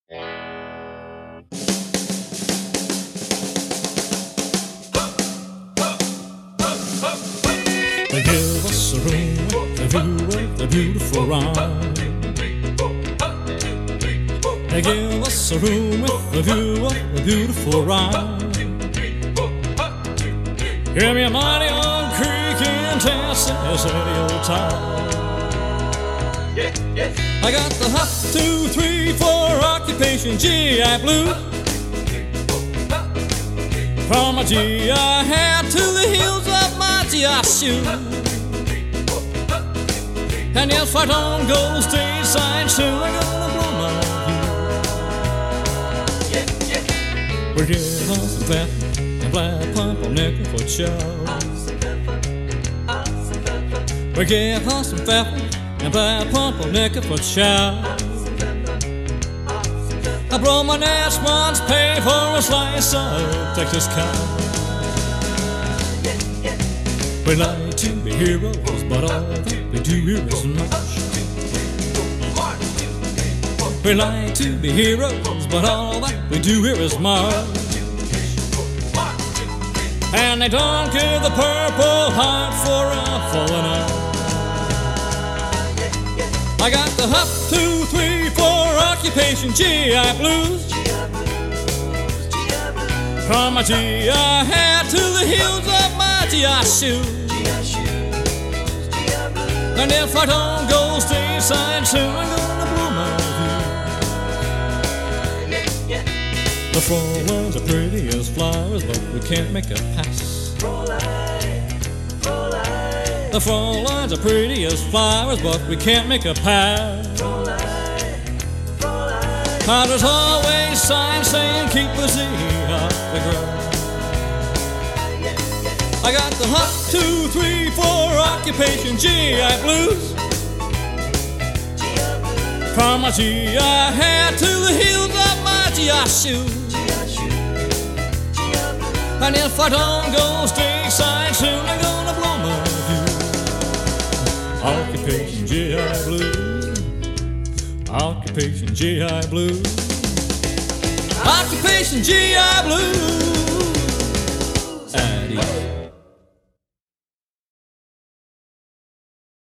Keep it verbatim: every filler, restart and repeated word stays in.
They give us a room with a view of the beautiful rhyme. They give us a room with a view of the beautiful rhyme. Give me money on Creek in Tennessee, the old time. I got the hot two, three, four occupation G I Blues. From my G I hat to the heels of my G I shoes. And if I don't go stateside soon, I'm gonna blow my view. We're getting on some fat and black pumpernickel for chows. We're getting on some fat and black pumpernickel for chows. I brought my next month's pay for a slice of Texas cow. We like to be heroes, but all that we do here is march. We like to be heroes, but all that we do here is march. And they don't give the Purple Heart for a fallen eye. I got the hop, two, three, four occupation G I Blues. From my G I hat to the heels of my G I shoes. And if I don't go stateside soon, I'm gonna blow my view. The front are pretty as flowers, but we can't make a pass. The front lines are pretty as flowers, but we can't make a pass. There's always signs saying keep a Z off the ground. I got the hot two, three, four occupation G I Blues. From my G I hat to the heels of my G I shoes. And if I don't go stateside soon, I'm gonna blow my view. Occupation G I Blues. Occupation G I Blues. Occupation G I Blues. Adios.